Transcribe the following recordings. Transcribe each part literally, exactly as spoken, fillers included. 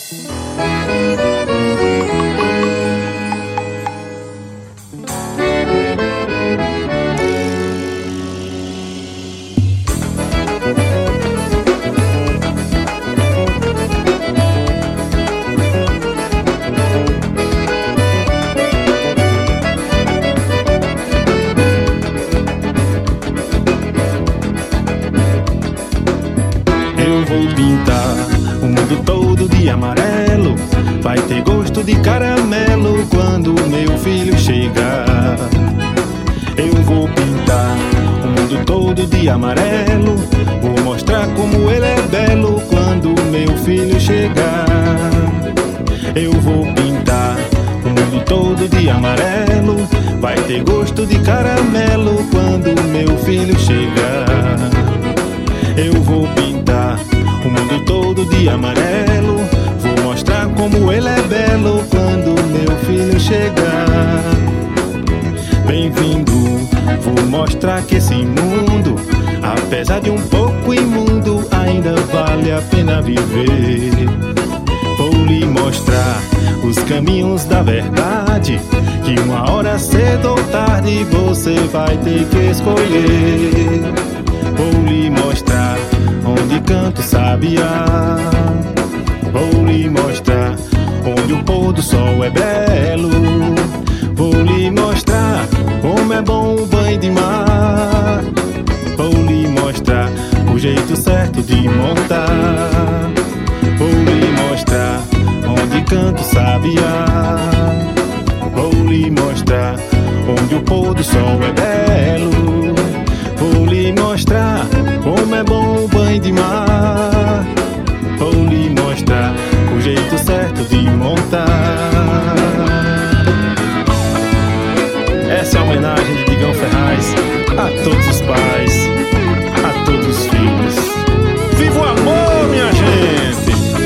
Vai ter gosto de caramelo quando meu filho chegar. Eu vou pintar o mundo todo de amarelo. Vou mostrar como ele é belo quando meu filho chegar. Eu vou pintar o mundo todo de amarelo. Vai ter gosto de caramelo quando meu filho chegar. Eu vou pintar o mundo todo de amarelo. Vou mostrar como ele é belo quando meu filho chegar. Bem-vindo, vou mostrar que esse mundo, apesar de um pouco imundo, ainda vale a pena viver. Vou lhe mostrar os caminhos da verdade, que uma hora cedo ou tarde você vai ter que escolher. Vou lhe mostrar onde canta o sabiá. Vou lhe mostrar onde o pôr do sol é belo. Vou lhe mostrar como é bom o banho de mar. Vou lhe mostrar o jeito certo de montar. Vou lhe mostrar onde canta o sabiá. Vou lhe mostrar onde o pôr do sol é belo. Vou lhe mostrar como é bom o banho de mar. Vou lhe mostrar o jeito certo de montar. Essa é a homenagem de Digão Ferraz a todos os pais, a todos os filhos. Viva o amor, minha gente!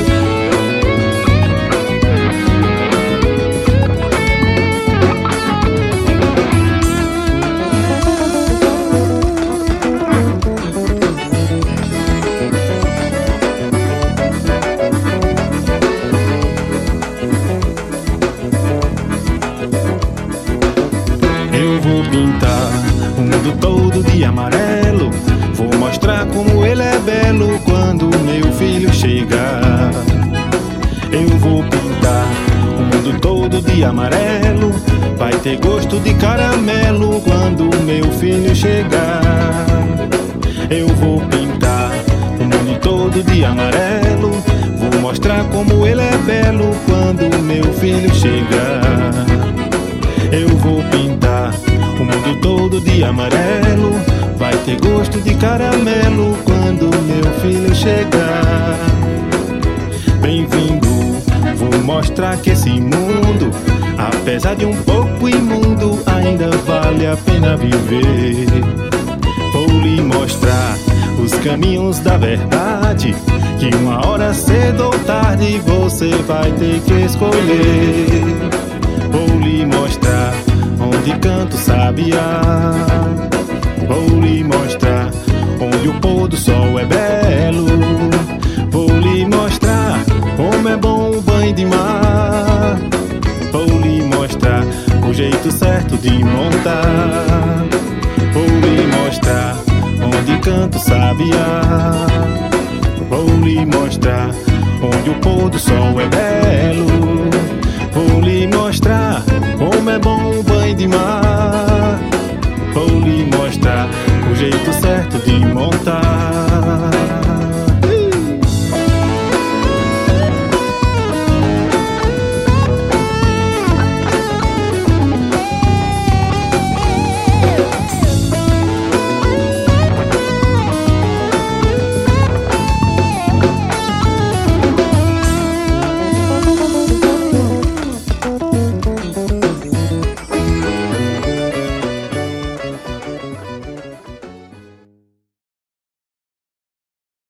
Todo de amarelo, vou mostrar como ele é belo quando meu filho chegar. Eu vou pintar o mundo todo de amarelo. Vai ter gosto de caramelo quando meu filho chegar. Eu vou pintar o mundo todo de amarelo. Vou mostrar como ele é belo quando meu filho chegar. Eu vou pintar o mundo todo de amarelo. Vai ter gosto de caramelo quando meu filho chegar. Bem-vindo, vou mostrar que esse mundo, apesar de um pouco imundo, ainda vale a pena viver. Vou lhe mostrar os caminhos da verdade, que uma hora cedo ou tarde você vai ter que escolher. Vou lhe mostrar onde canta o sabiá. Vou lhe mostrar onde o pôr do sol é belo. Vou lhe mostrar como é bom o banho de mar. Vou lhe mostrar o jeito certo de montar. Vou lhe mostrar onde canta o sabiá. Vou lhe mostrar onde o pôr do sol é belo. Vou lhe mostrar como é bom o banho de mar. Vou lhe